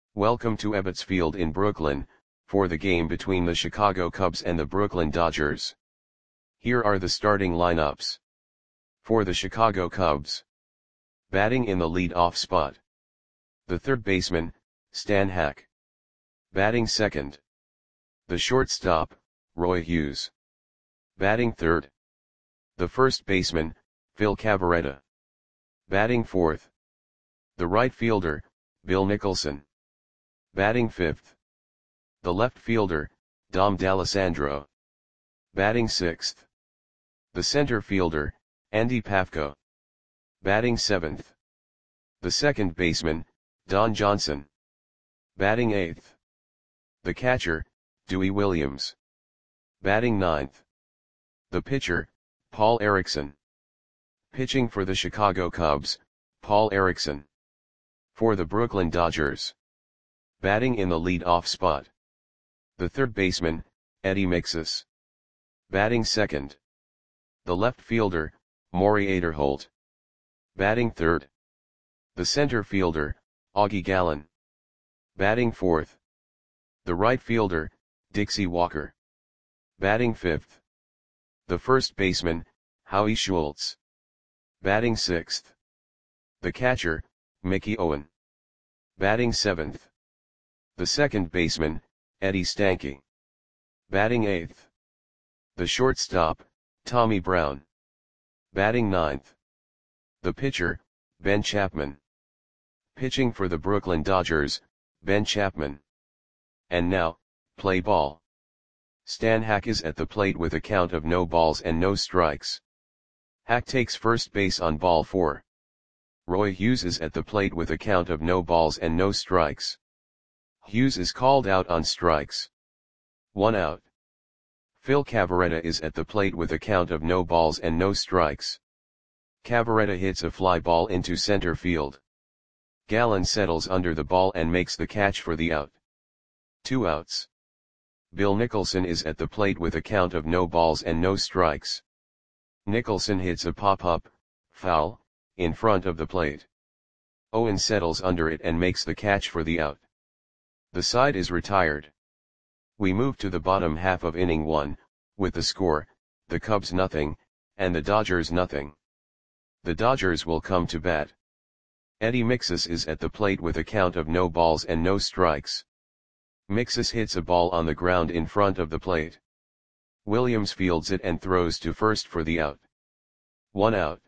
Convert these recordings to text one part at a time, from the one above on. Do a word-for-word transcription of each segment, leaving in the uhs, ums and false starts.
Welcome to Ebbets Field in Brooklyn, for the game between the Chicago Cubs and the Brooklyn Dodgers. Here are the starting lineups. For the Chicago Cubs. Batting in the lead-off spot. The third baseman, Stan Hack. Batting second. The shortstop, Roy Hughes. Batting third. The first baseman, Phil Cavarretta. Batting fourth. The right fielder, Bill Nicholson. Batting fifth. The left fielder, Dom D'Alessandro. Batting sixth. The center fielder, Andy Pafko. Batting seventh. The second baseman, Don Johnson. Batting eighth. The catcher, Dewey Williams. Batting ninth. The pitcher, Paul Erickson. Pitching for the Chicago Cubs, Paul Erickson. For the Brooklyn Dodgers. Batting in the lead-off spot. The third baseman, Eddie Mixus. Batting second. The left fielder, Maury Aderholt. Batting third. The center fielder, Augie Gallen. Batting fourth. The right fielder, Dixie Walker. Batting fifth. The first baseman, Howie Schultz. Batting sixth. The catcher, Mickey Owen. Batting seventh. The second baseman, Eddie Stanky. Batting eighth. The shortstop, Tommy Brown. Batting ninth. The pitcher, Ben Chapman. Pitching for the Brooklyn Dodgers, Ben Chapman. And now, play ball. Stan Hack is at the plate with a count of no balls and no strikes. Hack takes first base on ball four. Roy Hughes is at the plate with a count of no balls and no strikes. Hughes is called out on strikes. One out. Phil Cavarretta is at the plate with a count of no balls and no strikes. Cavarretta hits a fly ball into center field. Gallen settles under the ball and makes the catch for the out. Two outs. Bill Nicholson is at the plate with a count of no balls and no strikes. Nicholson hits a pop-up, foul, in front of the plate. Owen settles under it and makes the catch for the out. The side is retired. We move to the bottom half of inning one, with the score, the Cubs nothing, and the Dodgers nothing. The Dodgers will come to bat. Eddie Mixus is at the plate with a count of no balls and no strikes. Mixus hits a ball on the ground in front of the plate. Williams fields it and throws to first for the out. One out.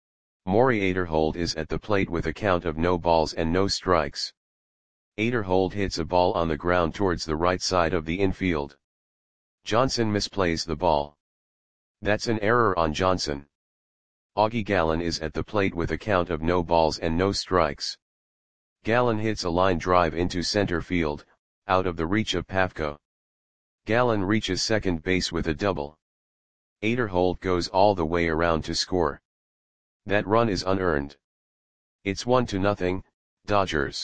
Maury Aderholt is at the plate with a count of no balls and no strikes. Aderholt hits a ball on the ground towards the right side of the infield. Johnson misplays the ball. That's an error on Johnson. Augie Gallen is at the plate with a count of no balls and no strikes. Gallen hits a line drive into center field, out of the reach of Pafko. Gallen reaches second base with a double. Aderholt goes all the way around to score. That run is unearned. It's one to nothing, Dodgers.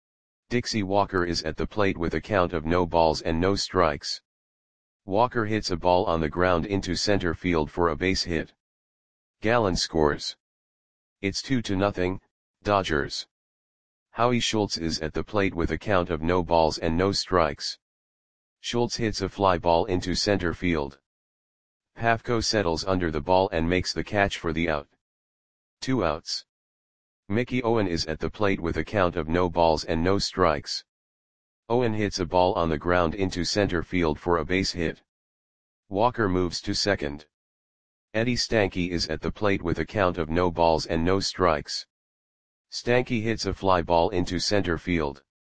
Dixie Walker is at the plate with a count of no balls and no strikes. Walker hits a ball on the ground into center field for a base hit. Gallen scores. It's two to nothing, Dodgers. Howie Schultz is at the plate with a count of no balls and no strikes. Schultz hits a fly ball into center field. Pafko settles under the ball and makes the catch for the out. Two outs. Mickey Owen is at the plate with a count of no balls and no strikes. Owen hits a ball on the ground into center field for a base hit. Walker moves to second. Eddie Stanky is at the plate with a count of no balls and no strikes. Stanky hits a fly ball into center field.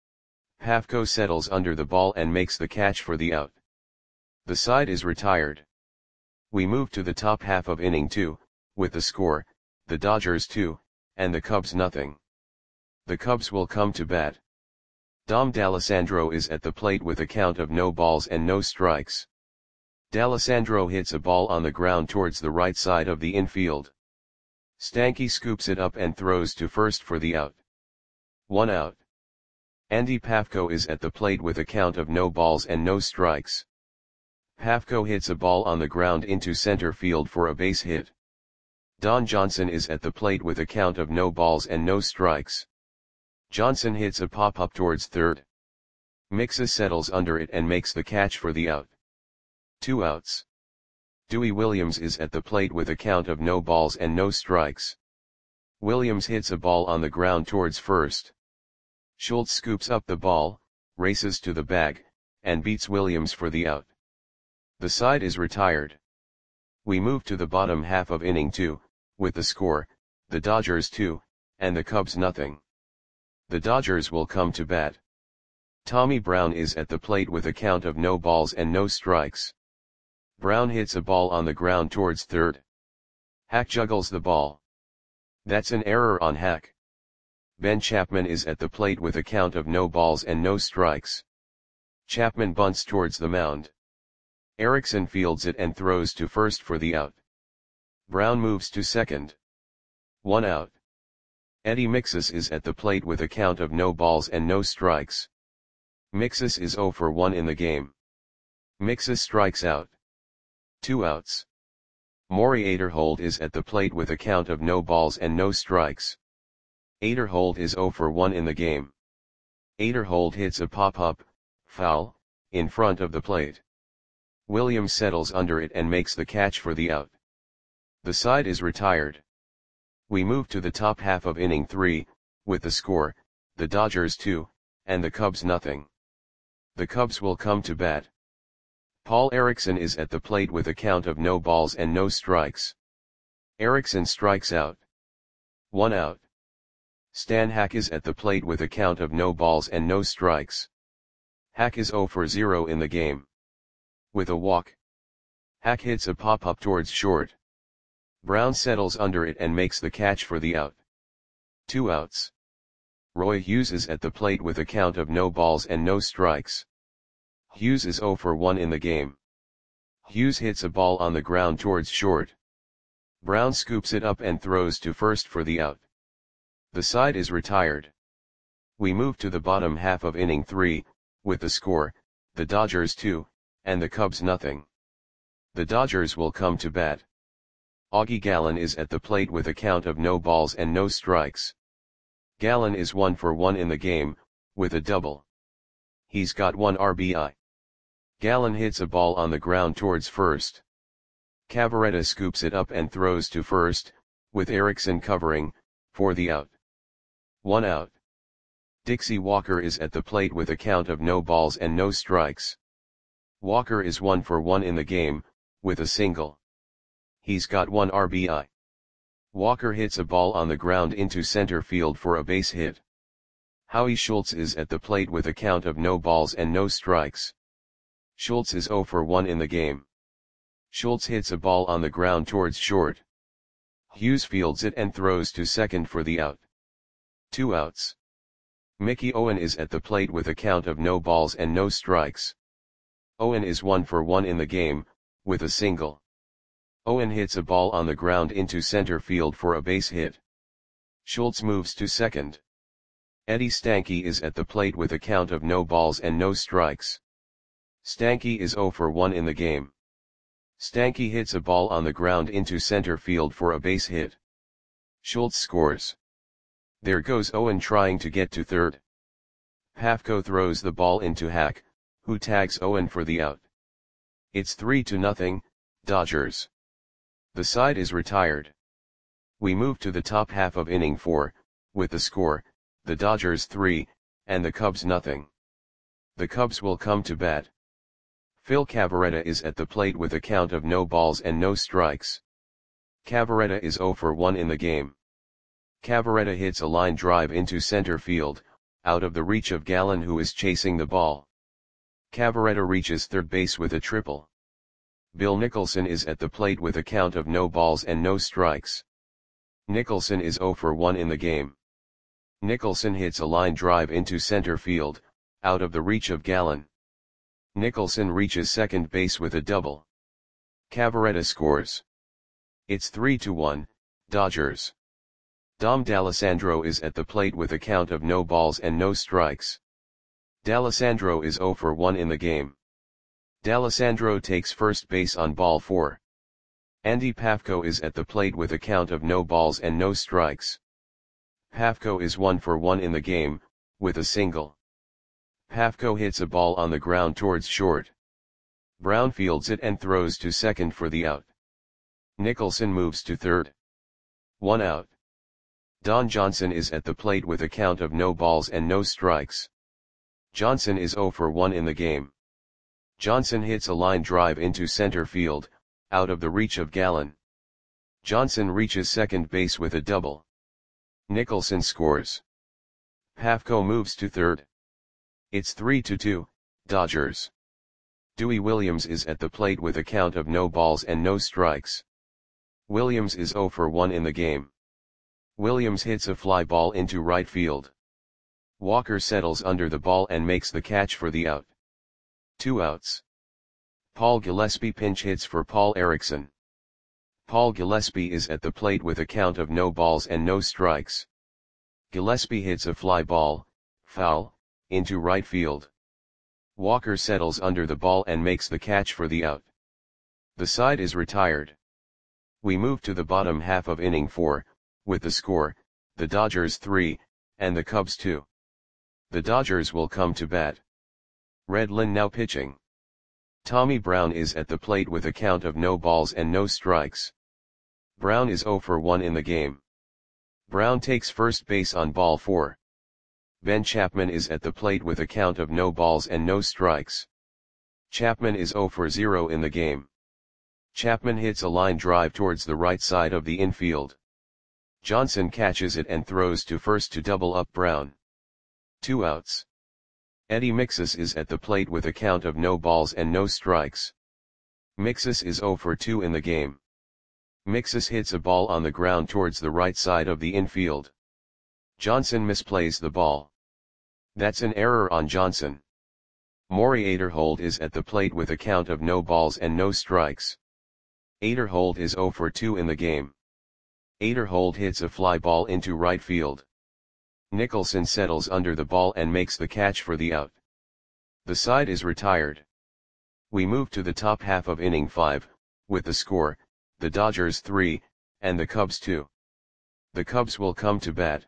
Pafko settles under the ball and makes the catch for the out. The side is retired. We move to the top half of inning two, with the score, the Dodgers two, and the Cubs nothing. The Cubs will come to bat. Dom D'Alessandro is at the plate with a count of no balls and no strikes. D'Alessandro hits a ball on the ground towards the right side of the infield. Stanky scoops it up and throws to first for the out. One out. Andy Pafko is at the plate with a count of no balls and no strikes. Pafko hits a ball on the ground into center field for a base hit. Don Johnson is at the plate with a count of no balls and no strikes. Johnson hits a pop-up towards third. Mixus settles under it and makes the catch for the out. Two outs. Dewey Williams is at the plate with a count of no balls and no strikes. Williams hits a ball on the ground towards first. Schultz scoops up the ball, races to the bag, and beats Williams for the out. The side is retired. We move to the bottom half of inning two, with the score, the Dodgers two, and the Cubs nothing. The Dodgers will come to bat. Tommy Brown is at the plate with a count of no balls and no strikes. Brown hits a ball on the ground towards third. Hack juggles the ball. That's an error on Hack. Ben Chapman is at the plate with a count of no balls and no strikes. Chapman bunts towards the mound. Erickson fields it and throws to first for the out. Brown moves to second. One out. Eddie Mixus is at the plate with a count of no balls and no strikes. Mixus is oh for one in the game. Mixus strikes out. Two outs. Maury Aderhold is at the plate with a count of no balls and no strikes. Aderhold is oh for one in the game. Aderhold hits a pop-up, foul, in front of the plate. Williams settles under it and makes the catch for the out. The side is retired. We move to the top half of inning three, with the score, the Dodgers two, and the Cubs nothing. The Cubs will come to bat. Paul Erickson is at the plate with a count of no balls and no strikes. Erickson strikes out. One out. Stan Hack is at the plate with a count of no balls and no strikes. Hack is oh for zero in the game. With a walk. Hack hits a pop-up towards short. Brown settles under it and makes the catch for the out. Two outs. Roy Hughes is at the plate with a count of no balls and no strikes. Hughes is oh for one in the game. Hughes hits a ball on the ground towards short. Brown scoops it up and throws to first for the out. The side is retired. We move to the bottom half of inning three, with the score, the Dodgers two, and the Cubs nothing. The Dodgers will come to bat. Augie Gallen is at the plate with a count of no balls and no strikes. Gallen is one for one in the game, with a double. He's got one R B I. Gallen hits a ball on the ground towards first. Cavaretta scoops it up and throws to first, with Erickson covering, for the out. One out. Dixie Walker is at the plate with a count of no balls and no strikes. Walker is one for one in the game, with a single. He's got one R B I. Walker hits a ball on the ground into center field for a base hit. Howie Schultz is at the plate with a count of no balls and no strikes. Schultz is oh for one in the game. Schultz hits a ball on the ground towards short. Hughes fields it and throws to second for the out. Two outs. Mickey Owen is at the plate with a count of no balls and no strikes. Owen is one for one in the game, with a single. Owen hits a ball on the ground into center field for a base hit. Schultz moves to second. Eddie Stanky is at the plate with a count of no balls and no strikes. Stanky is oh for one in the game. Stanky hits a ball on the ground into center field for a base hit. Schultz scores. There goes Owen trying to get to third. Pafko throws the ball into Hack, who tags Owen for the out. It's three to nothing, Dodgers. The side is retired. We move to the top half of inning four, with the score, the Dodgers three, and the Cubs nothing. The Cubs will come to bat. Phil Cavaretta is at the plate with a count of no balls and no strikes. Cavaretta is oh for one in the game. Cavaretta hits a line drive into center field, out of the reach of Gallen, who is chasing the ball. Cavaretta reaches third base with a triple. Bill Nicholson is at the plate with a count of no balls and no strikes. Nicholson is oh for one in the game. Nicholson hits a line drive into center field, out of the reach of Gallen. Nicholson reaches second base with a double. Cavaretta scores. It's three to one, Dodgers. Dom D'Alessandro is at the plate with a count of no balls and no strikes. D'Alessandro is oh for one in the game. D'Alessandro takes first base on ball four. Andy Pafko is at the plate with a count of no balls and no strikes. Pafko is one for one in the game, with a single. Pafko hits a ball on the ground towards short. Brown fields it and throws to second for the out. Nicholson moves to third. One out. Don Johnson is at the plate with a count of no balls and no strikes. Johnson is zero for one in the game. Johnson hits a line drive into center field, out of the reach of Gallen. Johnson reaches second base with a double. Nicholson scores. Pafko moves to third. It's three to two, Dodgers. Dewey Williams is at the plate with a count of no balls and no strikes. Williams is zero for one in the game. Williams hits a fly ball into right field. Walker settles under the ball and makes the catch for the out. Two outs. Paul Gillespie pinch hits for Paul Erickson. Paul Gillespie is at the plate with a count of no balls and no strikes. Gillespie hits a fly ball, foul, into right field. Walker settles under the ball and makes the catch for the out. The side is retired. We move to the bottom half of inning four, with the score, the Dodgers three, and the Cubs two. The Dodgers will come to bat. Redlin now pitching. Tommy Brown is at the plate with a count of no balls and no strikes. Brown is zero for one in the game. Brown takes first base on ball four. Ben Chapman is at the plate with a count of no balls and no strikes. Chapman is zero for zero in the game. Chapman hits a line drive towards the right side of the infield. Johnson catches it and throws to first to double up Brown. Two outs. Eddie Mixus is at the plate with a count of no balls and no strikes. Mixus is zero for two in the game. Mixus hits a ball on the ground towards the right side of the infield. Johnson misplays the ball. That's an error on Johnson. Maury Aderhold is at the plate with a count of no balls and no strikes. Aderhold is zero for two in the game. Aderhold hits a fly ball into right field. Nicholson settles under the ball and makes the catch for the out. The side is retired. We move to the top half of inning five, with the score, the Dodgers three, and the Cubs two. The Cubs will come to bat.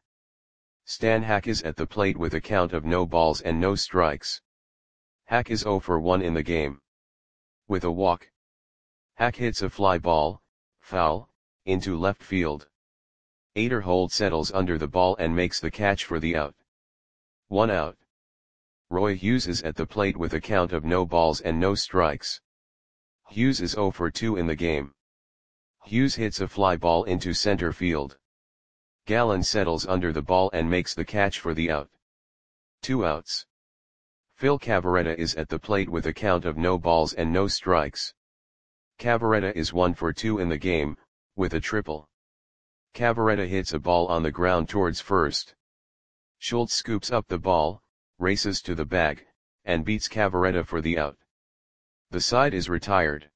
Stan Hack is at the plate with a count of no balls and no strikes. Hack is zero for one in the game. With a walk. Hack hits a fly ball, foul, into left field. Aderhold settles under the ball and makes the catch for the out. One out. Roy Hughes is at the plate with a count of no balls and no strikes. Hughes is zero for two in the game. Hughes hits a fly ball into center field. Gallen settles under the ball and makes the catch for the out. Two outs. Phil Cavarretta is at the plate with a count of no balls and no strikes. Cavarretta is one for two in the game, with a triple. Cavarretta hits a ball on the ground towards first. Schultz scoops up the ball, races to the bag, and beats Cavarretta for the out. The side is retired.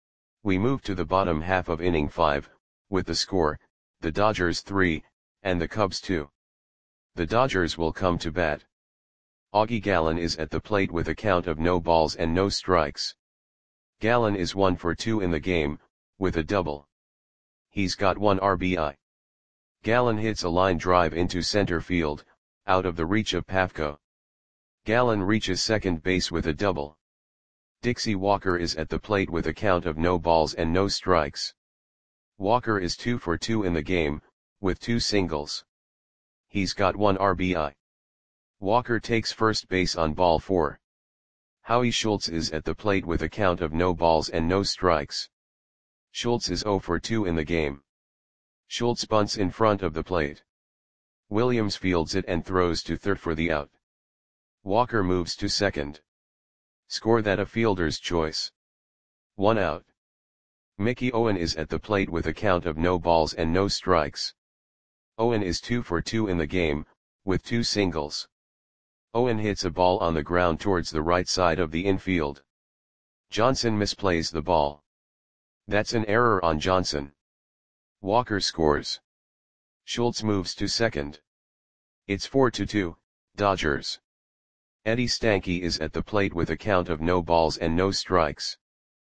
We move to the bottom half of inning five, with the score, the Dodgers three, and the Cubs two. The Dodgers will come to bat. Augie Gallen is at the plate with a count of no balls and no strikes. Gallen is one for two in the game, with a double. He's got one R B I. Gallen hits a line drive into center field, out of the reach of Pafko. Gallen reaches second base with a double. Dixie Walker is at the plate with a count of no balls and no strikes. Walker is two for two in the game, with two singles. He's got one R B I. Walker takes first base on ball four. Howie Schultz is at the plate with a count of no balls and no strikes. Schultz is zero for two in the game. Schultz bunts in front of the plate. Williams fields it and throws to third for the out. Walker moves to second. Score that a fielder's choice. One out. Mickey Owen is at the plate with a count of no balls and no strikes. Owen is two for two in the game, with two singles. Owen hits a ball on the ground towards the right side of the infield. Johnson misplays the ball. That's an error on Johnson. Walker scores. Schultz moves to second. It's four to two, Dodgers. Eddie Stanky is at the plate with a count of no balls and no strikes.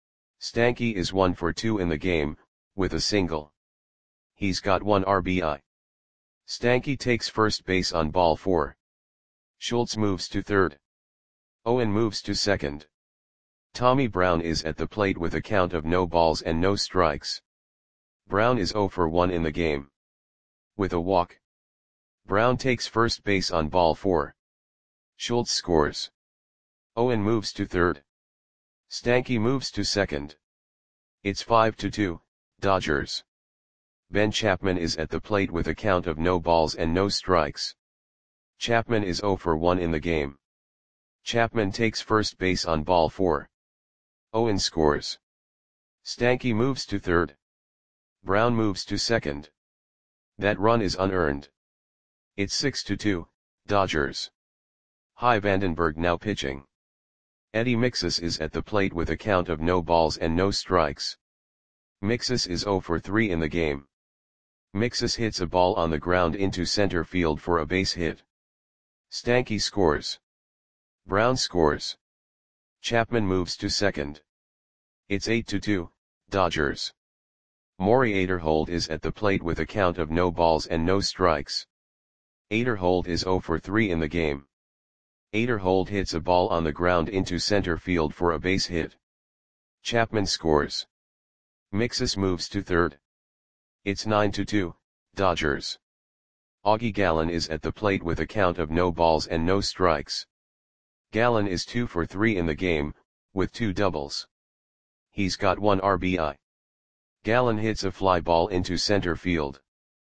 Stanky is one for two in the game, with a single. He's got one R B I. Stanky takes first base on ball four. Schultz moves to third. Owen moves to second. Tommy Brown is at the plate with a count of no balls and no strikes. Brown is zero for one in the game. With a walk, Brown takes first base on ball four. Schultz scores. Owen moves to third. Stanky moves to second. It's five to two, Dodgers. Ben Chapman is at the plate with a count of no balls and no strikes. Chapman is zero for one in the game. Chapman takes first base on ball four. Owen scores. Stanky moves to third. Brown moves to second. That run is unearned. It's six to two, Dodgers. Hy Vandenberg now pitching. Eddie Mixus is at the plate with a count of no balls and no strikes. Mixus is zero for three in the game. Mixus hits a ball on the ground into center field for a base hit. Stanky scores. Brown scores. Chapman moves to second. It's eight to two, Dodgers. Maury Aderhold is at the plate with a count of no balls and no strikes. Aderhold is zero for three in the game. Aderhold hits a ball on the ground into center field for a base hit. Chapman scores. Mixus moves to third. It's nine to two, Dodgers. Augie Gallen is at the plate with a count of no balls and no strikes. Gallen is two for three in the game, with two doubles. He's got one R B I. Gallen hits a fly ball into center field.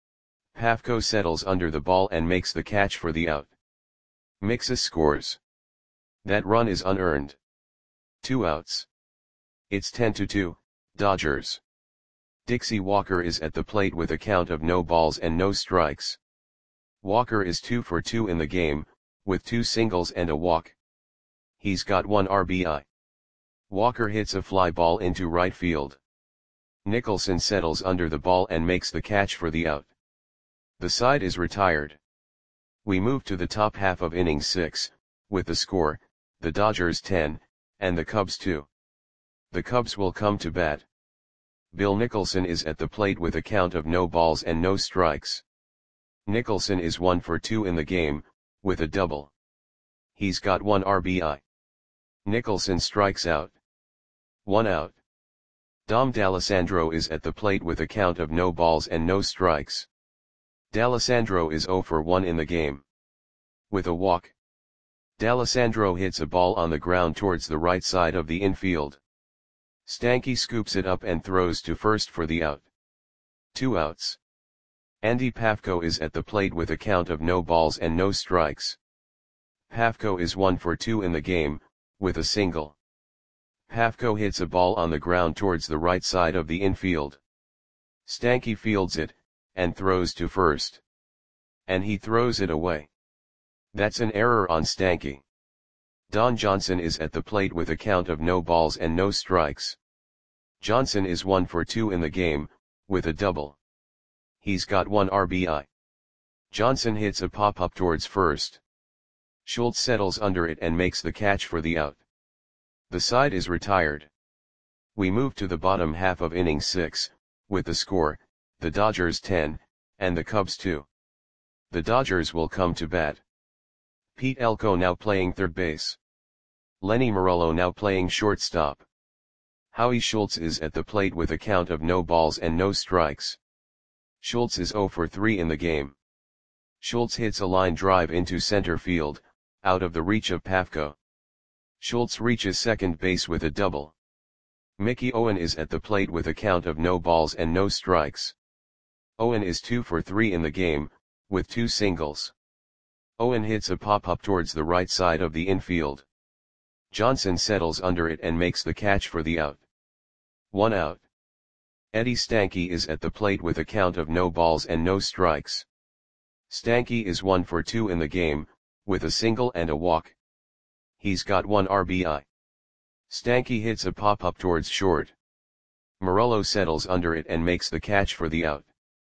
Pafko settles under the ball and makes the catch for the out. Mixus scores. That run is unearned. Two outs. It's ten to two, Dodgers. Dixie Walker is at the plate with a count of no balls and no strikes. Walker is two for two in the game, with two singles and a walk. He's got one R B I. Walker hits a fly ball into right field. Nicholson settles under the ball and makes the catch for the out. The side is retired. We move to the top half of inning six, with the score, the Dodgers ten, and the Cubs two. The Cubs will come to bat. Bill Nicholson is at the plate with a count of no balls and no strikes. Nicholson is one for two in the game, with a double. He's got one R B I. Nicholson strikes out. One out. Dom D'Alessandro is at the plate with a count of no balls and no strikes. D'Alessandro is zero for one in the game. With a walk, D'Alessandro hits a ball on the ground towards the right side of the infield. Stanky scoops it up and throws to first for the out. Two outs. Andy Pafko is at the plate with a count of no balls and no strikes. Pafko is one for two in the game, with a single. Pafko hits a ball on the ground towards the right side of the infield. Stanky fields it, and throws to first. And he throws it away. That's an error on Stanky. Don Johnson is at the plate with a count of no balls and no strikes. Johnson is one for two in the game, with a double. He's got one R B I. Johnson hits a pop-up towards first. Schultz settles under it and makes the catch for the out. The side is retired. We move to the bottom half of inning six, with the score, the Dodgers ten, and the Cubs two. The Dodgers will come to bat. Pete Elko now playing third base. Lenny Morello now playing shortstop. Howie Schultz is at the plate with a count of no balls and no strikes. Schultz is zero for three in the game. Schultz hits a line drive into center field, out of the reach of Pafko. Schultz reaches second base with a double. Mickey Owen is at the plate with a count of no balls and no strikes. Owen is two for three in the game, with two singles. Owen hits a pop-up towards the right side of the infield. Johnson settles under it and makes the catch for the out. One out. Eddie Stanky is at the plate with a count of no balls and no strikes. Stanky is one for two in the game, with a single and a walk. He's got one R B I. Stanky hits a pop-up towards short. Morello settles under it and makes the catch for the out.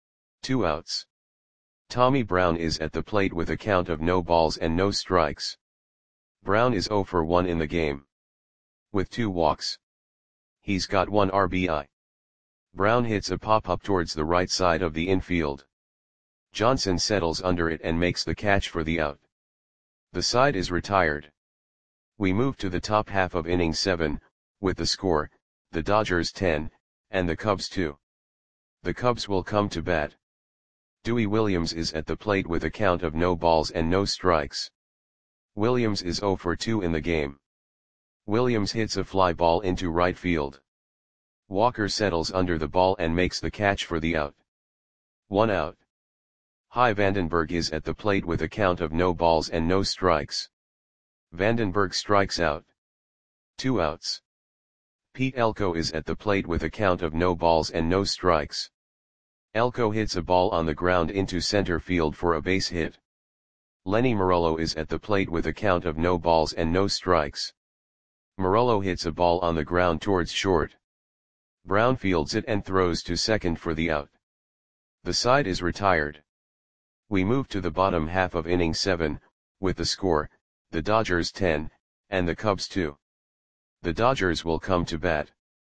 Two outs. Tommy Brown is at the plate with a count of no balls and no strikes. Brown is zero for one in the game. With two walks. He's got one R B I. Brown hits a pop-up towards the right side of the infield. Johnson settles under it and makes the catch for the out. The side is retired. We move to the top half of inning seven, with the score, the Dodgers ten, and the Cubs two. The Cubs will come to bat. Dewey Williams is at the plate with a count of no balls and no strikes. Williams is oh for two in the game. Williams hits a fly ball into right field. Walker settles under the ball and makes the catch for the out. One out. Hy Vandenberg is at the plate with a count of no balls and no strikes. Vandenberg strikes out. Two outs. Pete Elko is at the plate with a count of no balls and no strikes. Elko hits a ball on the ground into center field for a base hit. Lenny Morello is at the plate with a count of no balls and no strikes. Morello hits a ball on the ground towards short. Brown fields it and throws to second for the out. The side is retired. We move to the bottom half of inning seven, with the score, the Dodgers ten, and the Cubs two. The Dodgers will come to bat.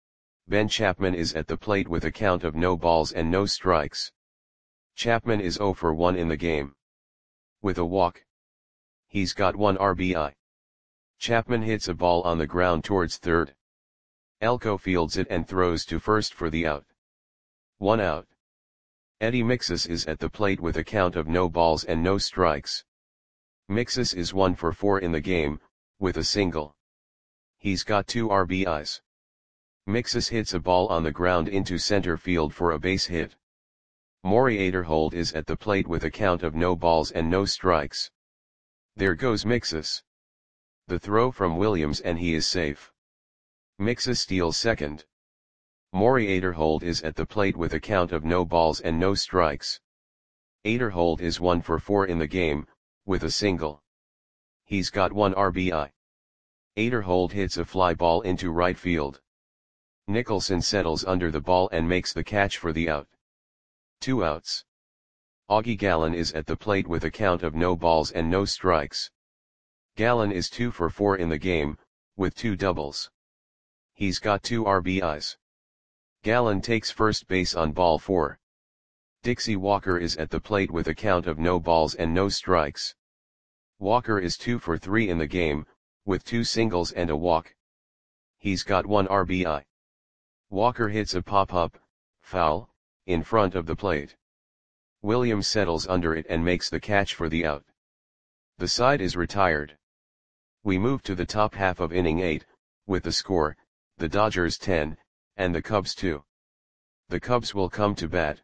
Ben Chapman is at the plate with a count of no balls and no strikes. Chapman is oh for one in the game. With a walk. He's got one R B I. Chapman hits a ball on the ground towards third. Elko fields it and throws to first for the out. One out. Eddie Mixus is at the plate with a count of no balls and no strikes. Mixus is one for four in the game, with a single. He's got two R B Is. Mixus hits a ball on the ground into center field for a base hit. Maury Aderhold is at the plate with a count of no balls and no strikes. There goes Mixus. The throw from Williams and he is safe. Mixus steals second. Maury Aderhold is at the plate with a count of no balls and no strikes. Aderhold is one for four in the game, with a single. He's got one R B I. Aderhold hits a fly ball into right field. Nicholson settles under the ball and makes the catch for the out. Two outs. Augie Gallen is at the plate with a count of no balls and no strikes. Gallen is two for four in the game, with two doubles. He's got two R B Is. Gallen takes first base on ball four. Dixie Walker is at the plate with a count of no balls and no strikes. Walker is two for three in the game, with two singles and a walk. He's got one R B I. Walker hits a pop-up, foul, in front of the plate. Williams settles under it and makes the catch for the out. The side is retired. We move to the top half of inning eight, with the score, the Dodgers ten, and the Cubs two. The Cubs will come to bat.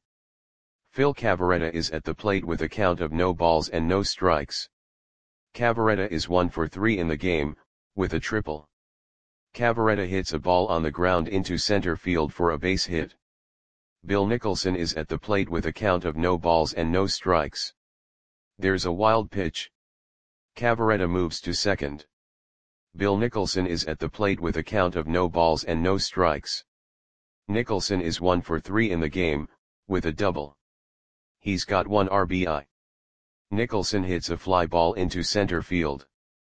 Phil Cavarretta is at the plate with a count of no balls and no strikes. Cavarretta is one for three in the game, with a triple. Cavarretta hits a ball on the ground into center field for a base hit. Bill Nicholson is at the plate with a count of no balls and no strikes. There's a wild pitch. Cavarretta moves to second. Bill Nicholson is at the plate with a count of no balls and no strikes. Nicholson is one for three in the game, with a double. He's got one R B I. Nicholson hits a fly ball into center field.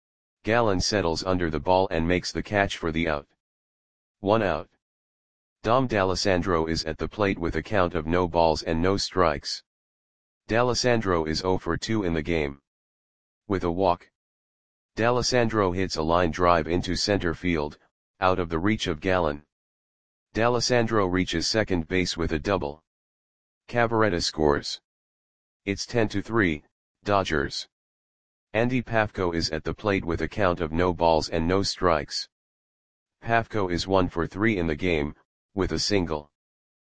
Gallen settles under the ball and makes the catch for the out. One out. Dom D'Alessandro is at the plate with a count of no balls and no strikes. D'Alessandro is oh for two in the game. With a walk. D'Alessandro hits a line drive into center field, out of the reach of Gallen. D'Alessandro reaches second base with a double. Cavarretta scores. It's ten to three, Dodgers. Andy Pafko is at the plate with a count of no balls and no strikes. Pafko is one for three in the game, with a single.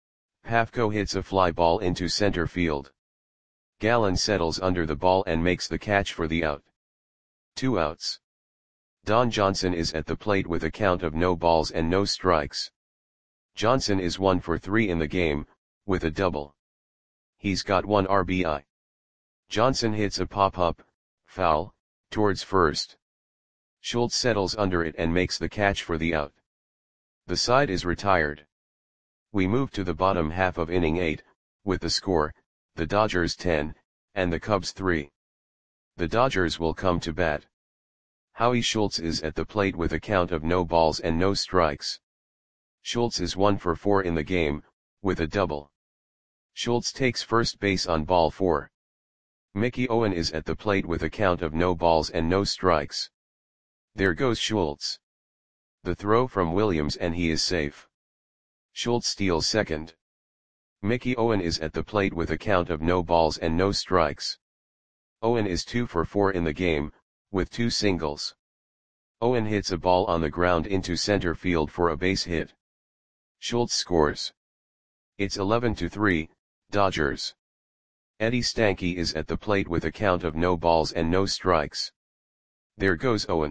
Pafko hits a fly ball into center field. Gallen settles under the ball and makes the catch for the out. Two outs. Don Johnson is at the plate with a count of no balls and no strikes. Johnson is one for three in the game, with a double. He's got one R B I. Johnson hits a pop-up, foul, towards first. Schultz settles under it and makes the catch for the out. The side is retired. We move to the bottom half of inning eight, with the score, the Dodgers ten, and the Cubs three. The Dodgers will come to bat. Howie Schultz is at the plate with a count of no balls and no strikes. Schultz is one for four in the game, with a double. Schultz takes first base on ball four. Mickey Owen is at the plate with a count of no balls and no strikes. There goes Schultz. The throw from Williams and he is safe. Schultz steals second. Mickey Owen is at the plate with a count of no balls and no strikes. Owen is two for four in the game, with two singles. Owen hits a ball on the ground into center field for a base hit. Schultz scores. It's eleven to three, Dodgers. Eddie Stanky is at the plate with a count of no balls and no strikes. There goes Owen.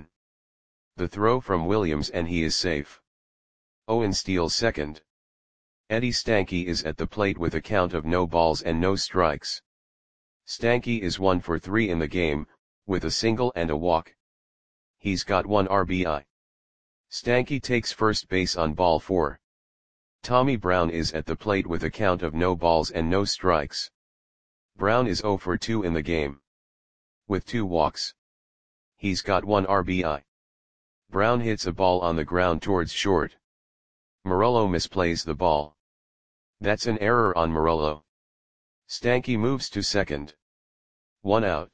The throw from Williams and he is safe. Owen steals second. Eddie Stanky is at the plate with a count of no balls and no strikes. Stanky is one for three in the game, with a single and a walk. He's got one R B I. Stanky takes first base on ball four. Tommy Brown is at the plate with a count of no balls and no strikes. Brown is zero for two in the game. With two walks. He's got one R B I. Brown hits a ball on the ground towards short. Morello misplays the ball. That's an error on Morello. Stanky moves to second. One out.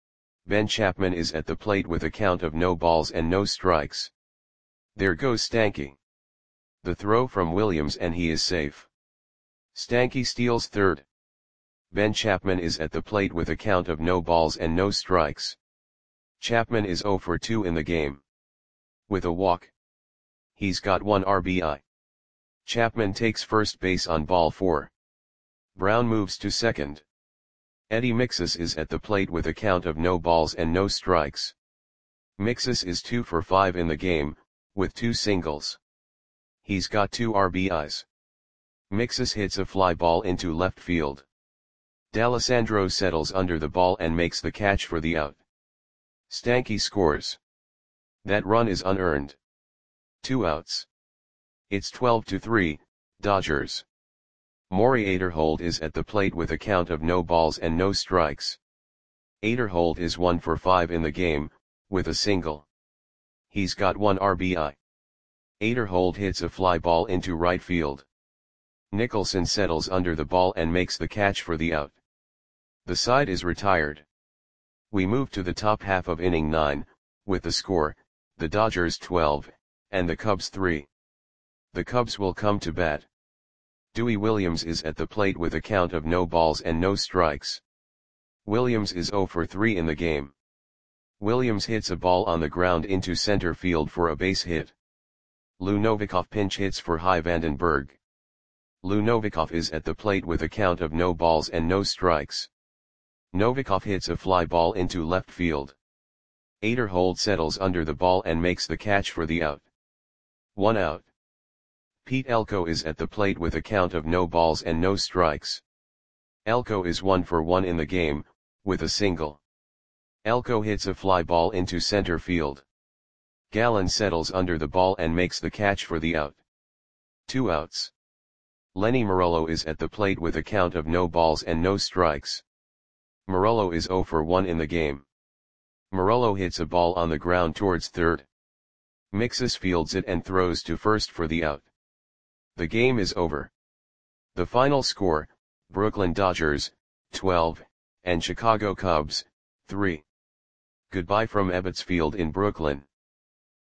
Ben Chapman is at the plate with a count of no balls and no strikes. There goes Stanky. The throw from Williams and he is safe. Stanky steals third. Ben Chapman is at the plate with a count of no balls and no strikes. Chapman is zero for two in the game. With a walk. He's got one R B I. Chapman takes first base on ball four. Brown moves to second. Eddie Mixus is at the plate with a count of no balls and no strikes. Mixus is two for five in the game, with two singles. He's got two R B Is. Mixus hits a fly ball into left field. D'Alessandro settles under the ball and makes the catch for the out. Stanky scores. That run is unearned. Two outs. It's twelve to three, Dodgers. Maury Aderhold is at the plate with a count of no balls and no strikes. Aderhold is one for five in the game, with a single. He's got one R B I. Aderhold hits a fly ball into right field. Nicholson settles under the ball and makes the catch for the out. The side is retired. We move to the top half of inning nine, with the score, the Dodgers twelve, and the Cubs three. The Cubs will come to bat. Dewey Williams is at the plate with a count of no balls and no strikes. Williams is zero for three in the game. Williams hits a ball on the ground into center field for a base hit. Lou Novikov pinch hits for Hy Vandenberg. Lou Novikov is at the plate with a count of no balls and no strikes. Novikov hits a fly ball into left field. Aderhold settles under the ball and makes the catch for the out. One out. Pete Elko is at the plate with a count of no balls and no strikes. Elko is one for one in the game, with a single. Elko hits a fly ball into center field. Gallen settles under the ball and makes the catch for the out. Two outs. Lenny Morello is at the plate with a count of no balls and no strikes. Morello is zero for one in the game. Morello hits a ball on the ground towards third. Mixus fields it and throws to first for the out. The game is over. The final score, Brooklyn Dodgers, twelve, and Chicago Cubs, three. Goodbye from Ebbets Field in Brooklyn.